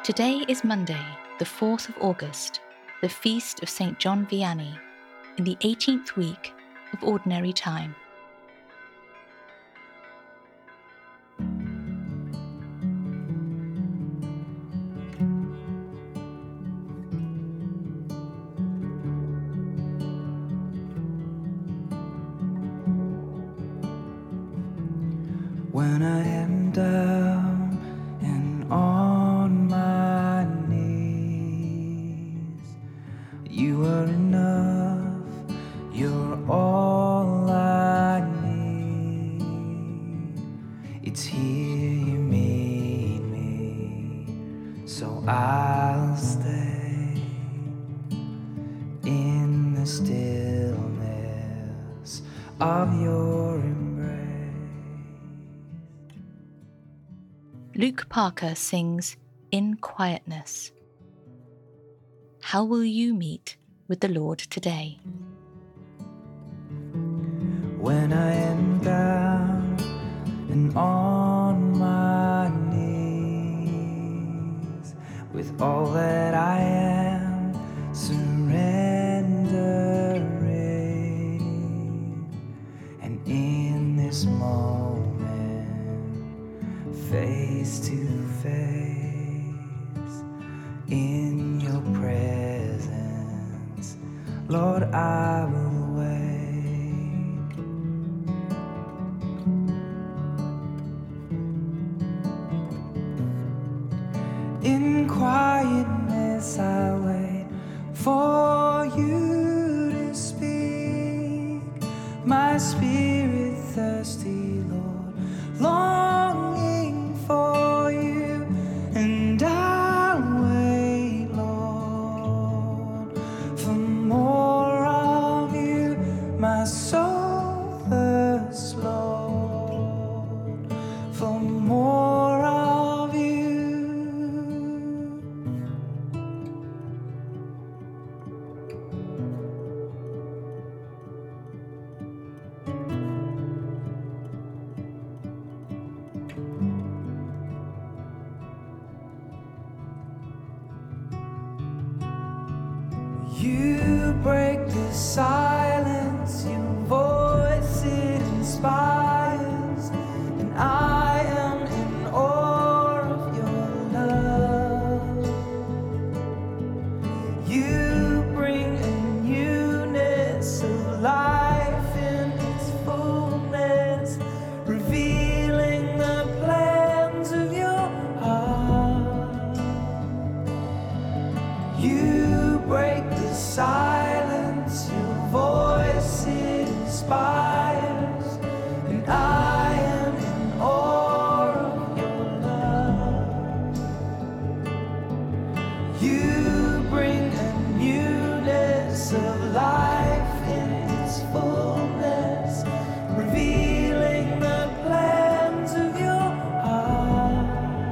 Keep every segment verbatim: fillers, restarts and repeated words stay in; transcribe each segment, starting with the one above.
Today is Monday, the fourth of August, the feast of Saint John Vianney, in the eighteenth week of Ordinary Time. When I am down and on my knees, you are enough, you're all I need. It's here you meet me, so I'll stay in the stillness of your embrace. Luke Parker sings In Quietness. How will you meet with the Lord today? When I am down and on my knees, with all that I am surrendering, and in this moment, face to face, in your presence, Lord, I will wait. In quietness I wait for you to speak, my spirit thirsty, Lord, longing for you, and I'll wait, Lord, for more of you. My soul thirsts, Lord, for more of you. You break the silence, your voice it inspires, and I am in awe of your love. You bring a newness of life in its fullness, revealing the plans of your heart. You break the silence, your voice it inspires, and I am in awe of your love. You bring a newness of life in its fullness, revealing the plans of your heart.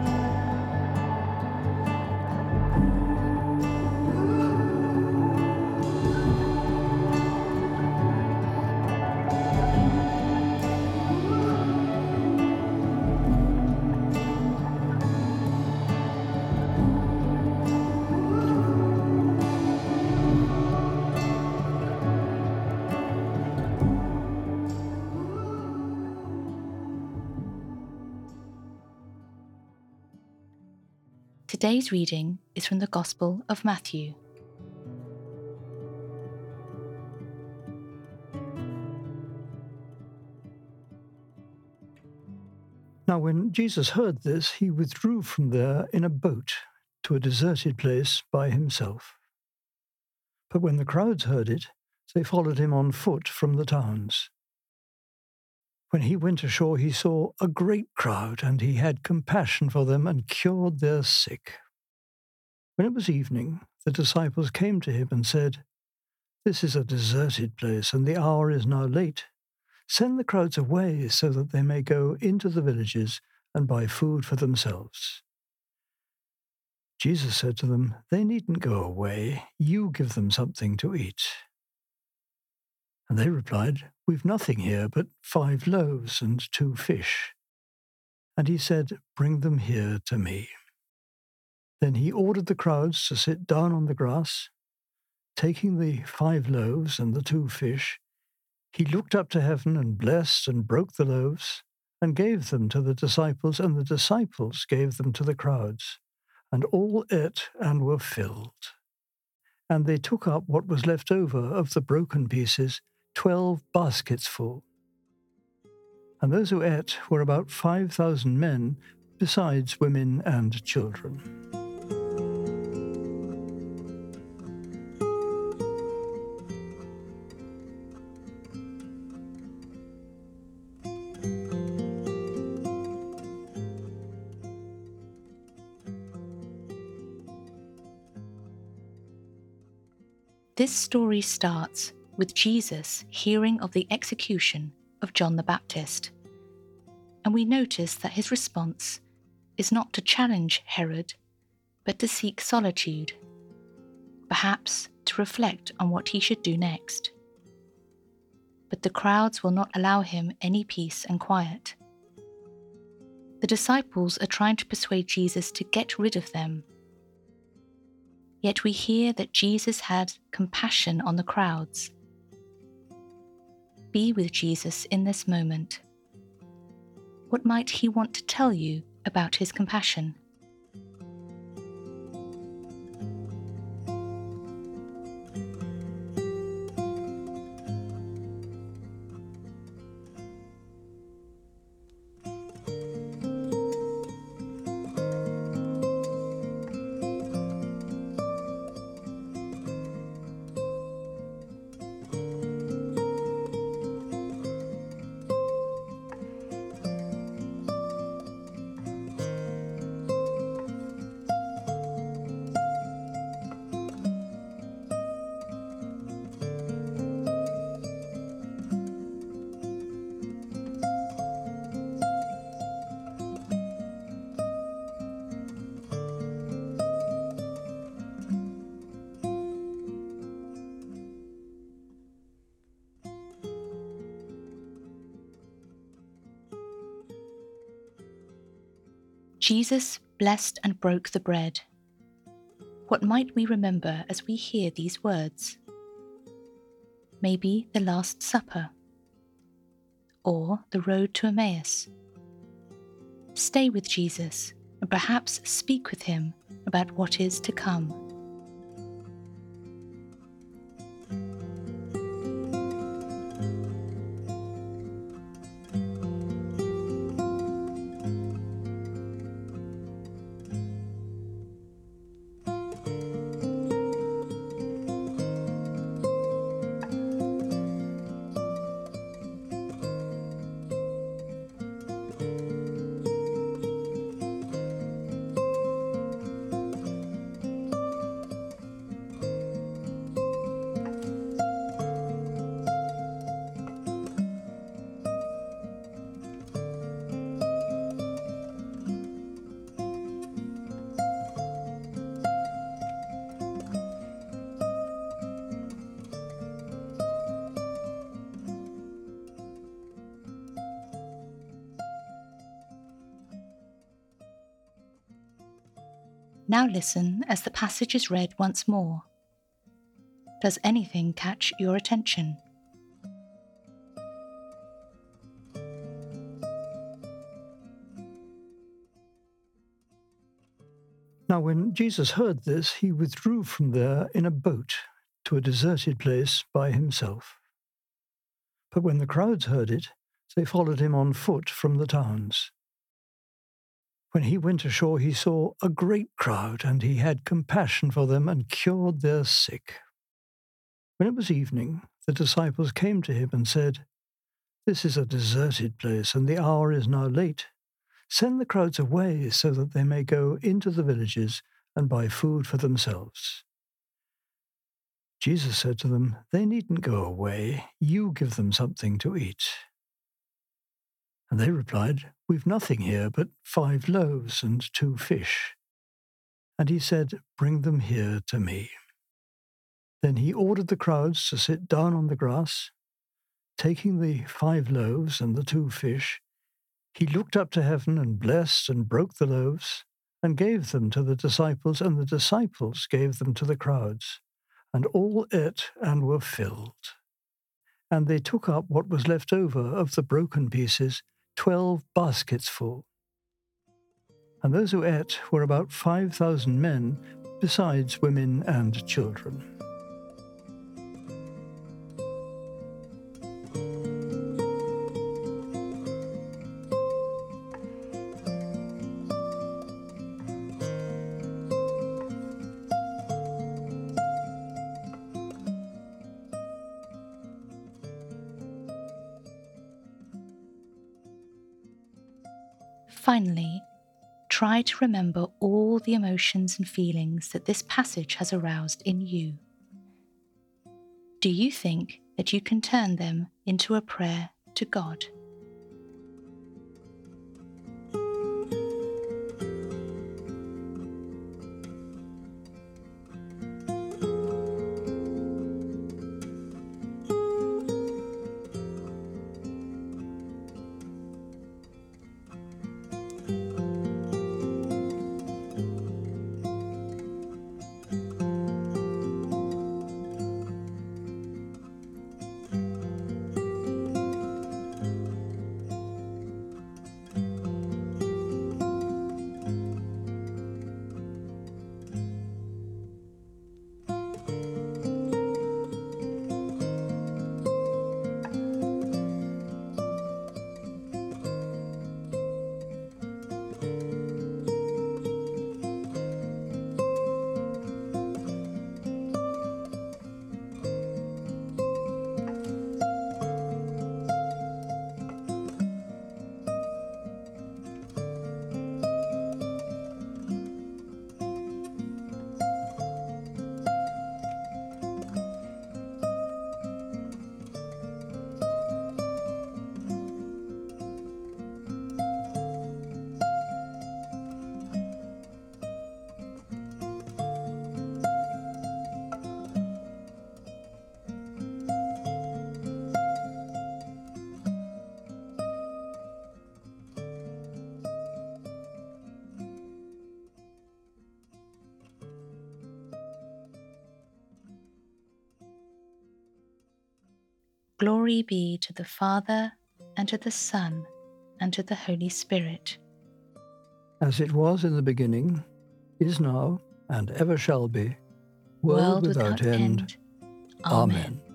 Today's reading is from the Gospel of Matthew. Now when Jesus heard this, he withdrew from there in a boat to a deserted place by himself. But when the crowds heard it, they followed him on foot from the towns. When he went ashore, he saw a great crowd, and he had compassion for them and cured their sick. When it was evening, the disciples came to him and said, "This is a deserted place, and the hour is now late. Send the crowds away so that they may go into the villages and buy food for themselves." Jesus said to them, "They needn't go away. You give them something to eat." And they replied, "We've nothing here but five loaves and two fish." And he said, "Bring them here to me." Then he ordered the crowds to sit down on the grass. Taking the five loaves and the two fish, he looked up to heaven and blessed and broke the loaves and gave them to the disciples, and the disciples gave them to the crowds. And all ate and were filled. And they took up what was left over of the broken pieces, twelve baskets full. And those who ate were about five thousand men, besides women and children. This story starts with Jesus hearing of the execution of John the Baptist, and we notice that his response is not to challenge Herod, but to seek solitude, perhaps to reflect on what he should do next. But the crowds will not allow him any peace and quiet. The disciples are trying to persuade Jesus to get rid of them. Yet we hear that Jesus had compassion on the crowds. Be with Jesus in this moment. What might he want to tell you about his compassion? Jesus blessed and broke the bread. What might we remember as we hear these words? Maybe the Last Supper, or the road to Emmaus. Stay with Jesus and perhaps speak with him about what is to come. Now listen as the passage is read once more. Does anything catch your attention? Now when Jesus heard this, he withdrew from there in a boat to a deserted place by himself. But when the crowds heard it, they followed him on foot from the towns. When he went ashore, he saw a great crowd, and he had compassion for them and cured their sick. When it was evening, the disciples came to him and said, "This is a deserted place, and the hour is now late. Send the crowds away so that they may go into the villages and buy food for themselves." Jesus said to them, "They needn't go away. You give them something to eat." And they replied, "We've nothing here but five loaves and two fish." And he said, "Bring them here to me." Then he ordered the crowds to sit down on the grass. Taking the five loaves and the two fish, he looked up to heaven and blessed and broke the loaves and gave them to the disciples, and the disciples gave them to the crowds. And all ate and were filled. And they took up what was left over of the broken pieces, twelve baskets full. And those who ate were about five thousand men, besides women and children. Finally, try to remember all the emotions and feelings that this passage has aroused in you. Do you think that you can turn them into a prayer to God? Glory be to the Father, and to the Son, and to the Holy Spirit. As it was in the beginning, is now, and ever shall be, world, World without, without end. end. Amen. Amen.